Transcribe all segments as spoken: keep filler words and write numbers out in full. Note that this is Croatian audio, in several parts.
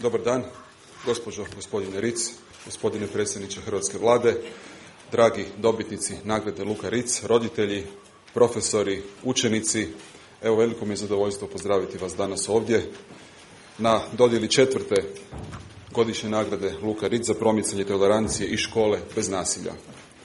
Dobar dan, gospođo, gospodine Ritz, gospodine predsjedniče Hrvatske vlade, dragi dobitnici nagrade Luka Ritz, roditelji, profesori, učenici. Evo, veliko mi je zadovoljstvo pozdraviti vas danas ovdje na dodjeli četvrte godišnje nagrade Luka Ritz za promicanje tolerancije i škole bez nasilja.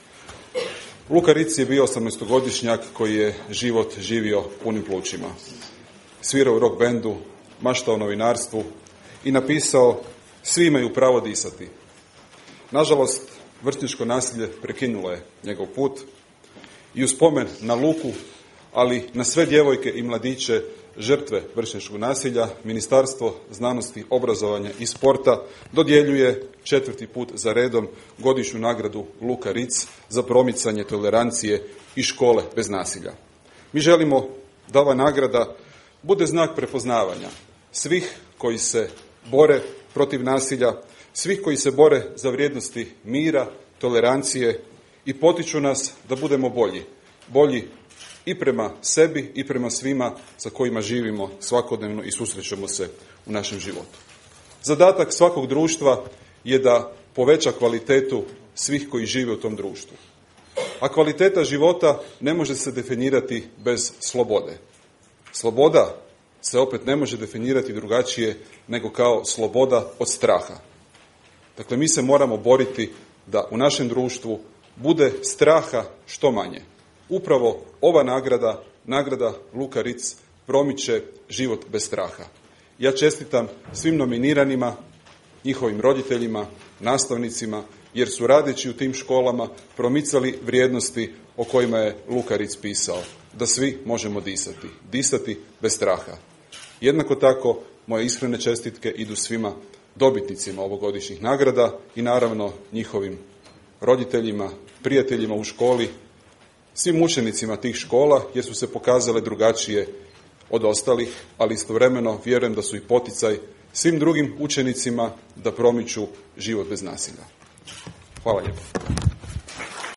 Luka Ritz je bio osamnaestogodišnjak koji je život živio punim plućima. Svirao u rock bandu, maštao o novinarstvu i napisao "Svi imaju pravo disati". Nažalost, vršnjačko nasilje prekinulo je njegov put i u spomen na Luku, ali na sve djevojke i mladiće žrtve vršnjačkog nasilja, Ministarstvo znanosti, obrazovanja i sporta dodjeljuje četvrti put za redom godišnju nagradu Luka Ritz za promicanje tolerancije i škole bez nasilja. Mi želimo da ova nagrada bude znak prepoznavanja svih koji se bore protiv nasilja, svih koji se bore za vrijednosti mira, tolerancije i potiču nas da budemo bolji. Bolji i prema sebi i prema svima sa kojima živimo svakodnevno i susrećemo se u našem životu. Zadatak svakog društva je da poveća kvalitetu svih koji žive u tom društvu. A kvaliteta života ne može se definirati bez slobode. Sloboda se opet ne može definirati drugačije nego kao sloboda od straha. Dakle, mi se moramo boriti da u našem društvu bude straha što manje. Upravo ova nagrada, nagrada Luka Ritz, promiče život bez straha. Ja čestitam svim nominiranima, njihovim roditeljima, nastavnicima, jer su radeći u tim školama promicali vrijednosti o kojima je Luka Ritz pisao. Da svi možemo disati. Disati bez straha. Jednako tako, moje iskrene čestitke idu svima dobitnicima ovogodišnjih nagrada i naravno njihovim roditeljima, prijateljima u školi, svim učenicima tih škola jer su se pokazale drugačije od ostalih, ali istovremeno vjerujem da su i poticaj svim drugim učenicima da promiču život bez nasilja. Hvala lijepo.